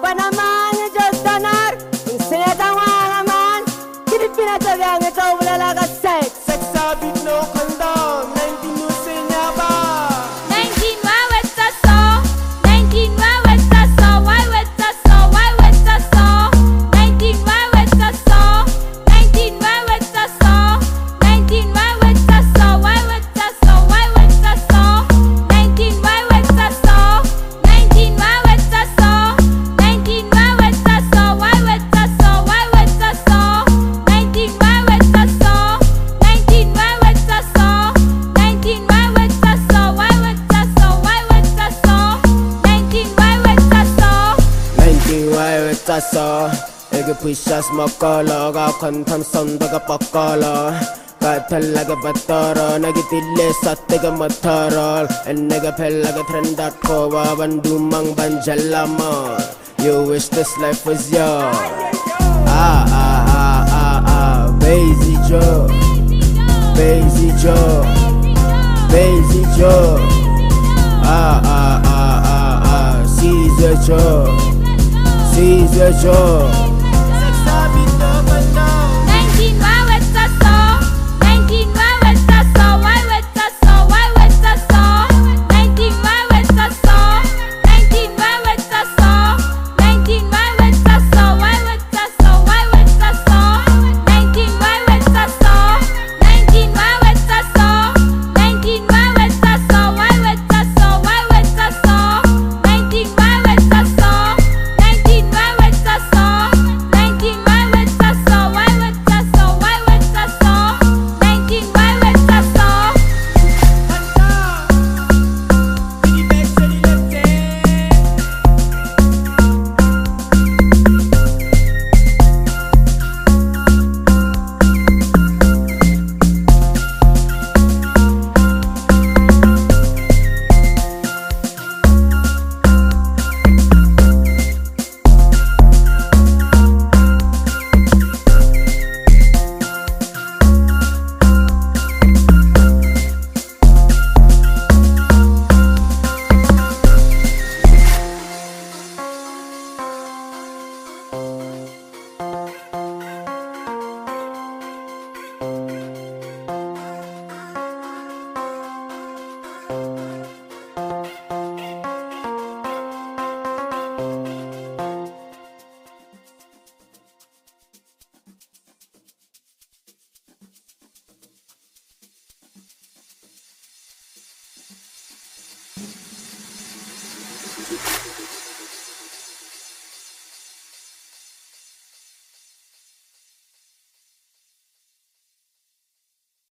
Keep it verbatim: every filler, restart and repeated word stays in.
pa naman yung Diyos donar. Kung sinatang mga naman, pinipinatagang ito wala laga sex. Sex habit no condom, nineteen usin niya ba? nineteen why with the song? nineteen why with the song? Why with the song? Why with the song? nineteen why with the song? nineteen why with the song? nineteen why with the song? Why with the song? Why with the song? nineteen why with the song? nineteen why with the song? nineteen why with the song? Why with the song? Why with the song? nineteen why with the song? nineteen why with the song? nineteen why with the song? Why with the song? Why with the song? nineteen why with the song? nineteen why with the song? 애기 push-ups 먹걸어 가컨텀 손도가 뻗걸어 가탈라가 받더러 내게 딜레서 뜨가 못터럴 내가 벨라가 트렌다코 와반 두망 반잘라머 You wish this life was yours Ah ah ah ah ah Bazy Joe Bazy Joe Bazy Joe Ah ah ah ah ah Caesar Joe Caesar Joe